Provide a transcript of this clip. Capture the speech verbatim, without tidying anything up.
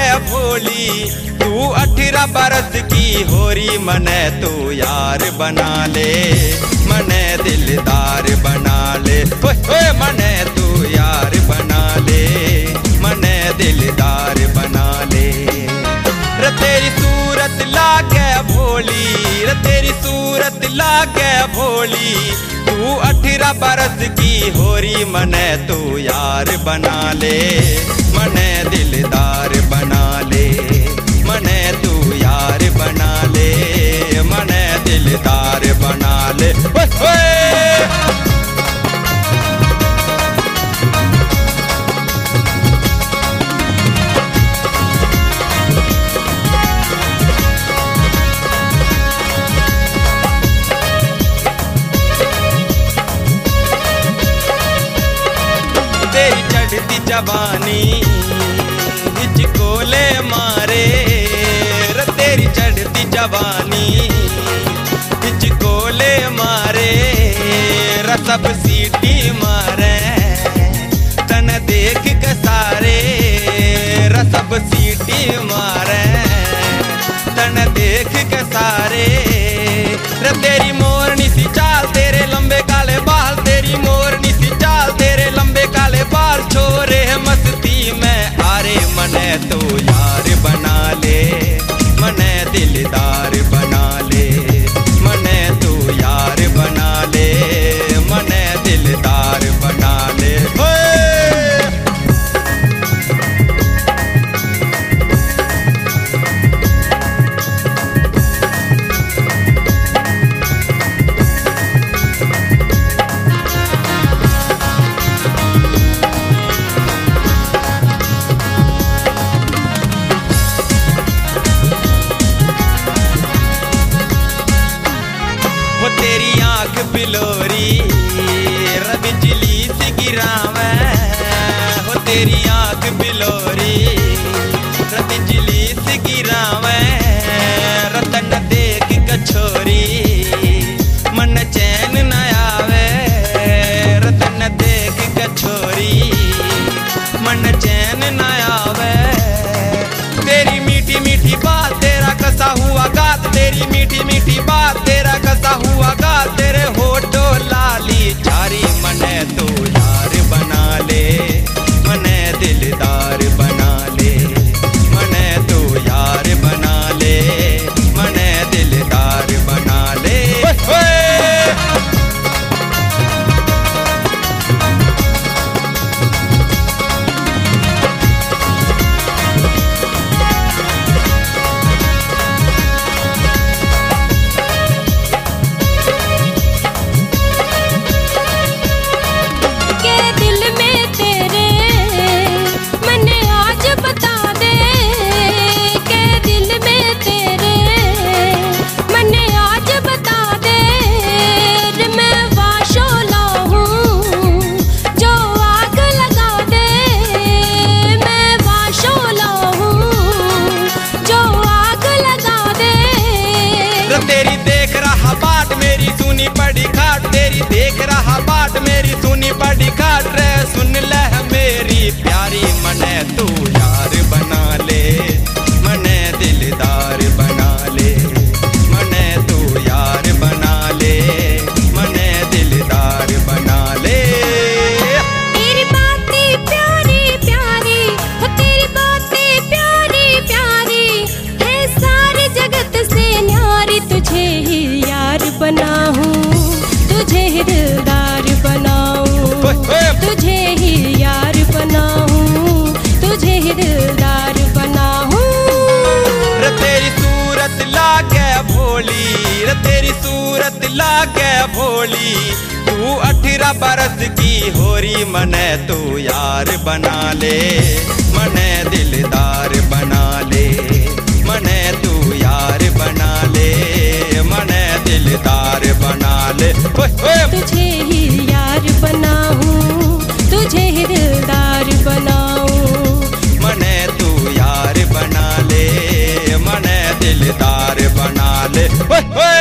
लागे भोली, तू अठारह बरस की होरी, मने तू यार बना ले, मने दिलदार बना ले, ओए ओए मने तू यार बना ले, मने दिलदार बना ले। रे तेरी सूरत लागे भोली, रे तेरी सूरत लागे भोली, तू अठारह बरस की होरी, मने तू यार बना ले, मने दिलदार बना ले, मने तू यार बना ले, मने दिलदार बना ले, ओए ओए। तेरी चढ़ती जवानी हिचको ले मारे, रे तेरी चढ़ती जवानी हिचको ले मारे, रे सब सीटी मारे तन देख के सारे, रे सब सीटी मारे तन देख के सारे। रे तेरी मोरनी सी चाल, तेरे लंबे काले बाल, तेरी मोरनी सी चाल, तेरे लंबे काले बाल, छोरे मस्ती में आरे, मने तू यार बना ले, मने दिलदार बना ले, मने तू यार बना ले, मने दिलदार बना ले, ओए। वो तेरी आंख बिलोरी रे बिजली सी गिरावे, वो तेरी आंख बिलोरी रे बिजली सी गिरावे, रतन देख के छोरी मन चैन न आवे, रतन देख के छोरी मन चैन न आवे। तेरी मीठी मीठी बात, तेरा कसा हुआ गात, तेरी मीठी मीठी बात, तेरा कसा हुआ गात, तेरे होठों लाली चारी, मने तू यार बना ले, मने दिलदार बना ले, मने तू यार बना ले, मने दिलदार बना ले, ओए ओए। तेरी देख रहा बाट मेरी सुनी पड़ी खाट, तेरी देख रहा बाट मेरी सुनी पड़ी खाट, रे सुन ले मेरी प्यारी, मने तू यार बना ले, मने दिलदार बना ले, मने तू यार बना ले, मने दिलदार बना ले। तेरी बातें प्यारी प्यारी, हो तेरी बातें प्यारी प्यारी, है सारे जगत से न्यारी, तुझे ही यार बनाऊं, तुझे ही दिलदार बनाऊं, तुझे ही यार बनाऊं, तुझे ही दिलदार बनाऊं। रे तेरी सूरत लागे भोली, रे तेरी सूरत लागे भोली, तू अठारह बरस की होरी, मने तू यार बना ले, मने दिलदार बना ले, मने तू यार बना ले, मने दिलदार बना ले, ओए ओए। तुझे ही यार बनाऊं, तुझे ही दिलदार बनाऊं, मने तू यार बना ले, मने दिलदार बना ले, ओए ओए।